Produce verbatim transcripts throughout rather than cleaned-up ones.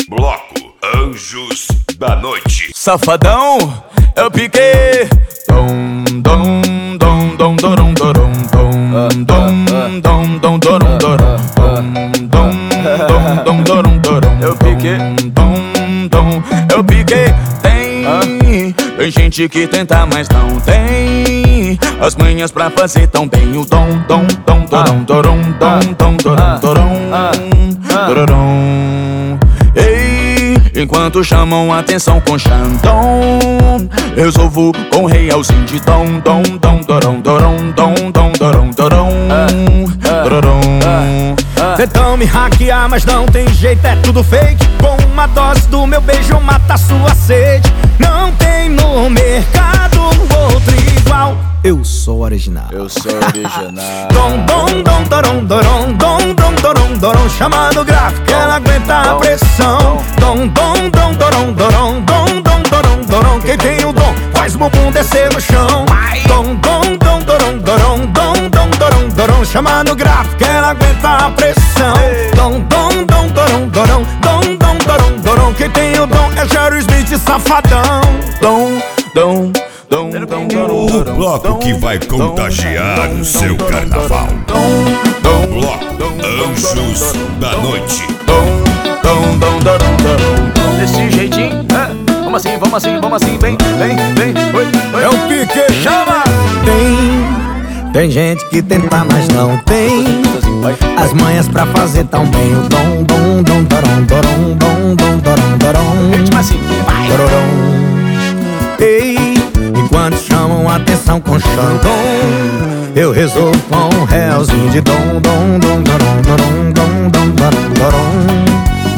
Bloco Anjos da Noite. Safadão, eu piquei. Dom, dom, dom, dom, dorom, dorom, dom, dom, dom, dom, dorom, dorom, dom, dom, dom, dorom, dorom. Eu piquei. Dom, dom, eu piquei. Tem, tem gente que tenta, mas não tem as manhas pra fazer tão bem o dom, dom, dom, dorom, dorom, dom, dom, dorom, dorom, dorom. Ei, enquanto chamam atenção com Xandão, resolvo com realzinho de dom, dom, dom, dorom, dorom, dom, dom, dorom, dorom, dorom. Tentam me hackear, mas não tem jeito, é tudo fake. Com uma dose do meu beijo mata a sua sede. Não tem no mercado outro igual. Eu sou original. Eu sou original. Dom, dom, dom, dorom, dorom, dom, dom, dorom, dorom. Chamando gráfico, ela aguenta a pressão. Dom, dom, dom, dorom, dorom, dom, dom, dorom, dorom. Quem tem o dom faz o bumbum descer no chão. Dom, dom, dom, dorom, dorom, dom, dom, dorom, dorom. Chamando gráfico, ela aguenta a pressão. Dom, dom, dom, dorom, dorom, dom, dom, dorom, dorom. Quem tem o dom é Jerry Smith, safadão. Dom, dom, dom, dom, dom. O bloco que vai contagiar o seu carnaval. Bloco Anjos da Noite. Dom, dom, dom, dom. Desse jeitinho, é? Vamos assim, vamos assim, vamos assim, vem, vem, vem. Oi, oi. É o pique, chama! Tem, tem gente que tenta, mas não tem as manhas pra fazer tão bem o dom, dom, dom, dorom, dorom, dom, dom, dorom, dorom. Ritmo assim, vai. Dorom. Ei, enquanto chamam atenção com Xandão, eu resolvo com um realzinho de dom, dom, dom, dorom, dorom, dom, dom, dorom, dorom.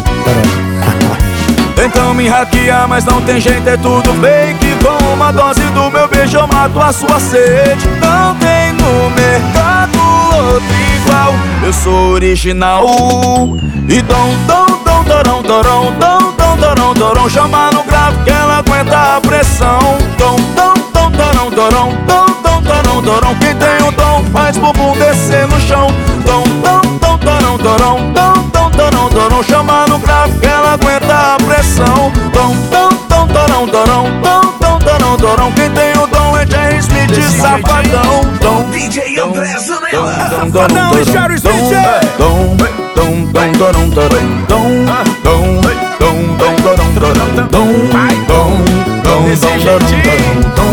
Tentam me hackear, mas não tem jeito, é tudo fake. Com uma dose do meu beijo eu mato a sua sede. Não tem no mercado outro igual. Eu sou original. E dom, dom, dom, dorom, dorom, dom, dom, dorom, dorom. Chama no gráfico que ela aguenta a pressão. Dom, dom, dom, dorom, dorom, dom, dom, dorom, dorom. Quem tem o dom faz bumbum descer no chão. Dom, dom, dom, dorom, dorom, dom, dom, dorom, dorom. Chama no gráfico que ela aguenta a pressão. Dom, dom, dom, dorom, dorom, dom, dom, dorom, dorom. Quem tem o dom é Jerry Smith, safadão. Dom, D J André Zanella. Safadão e Jerry Smith. Dom, dom, dom, dorom, dorom, dom, dom, dom, dom, dorom, dorom, dom, dom, dom, dom, dorom, dorom.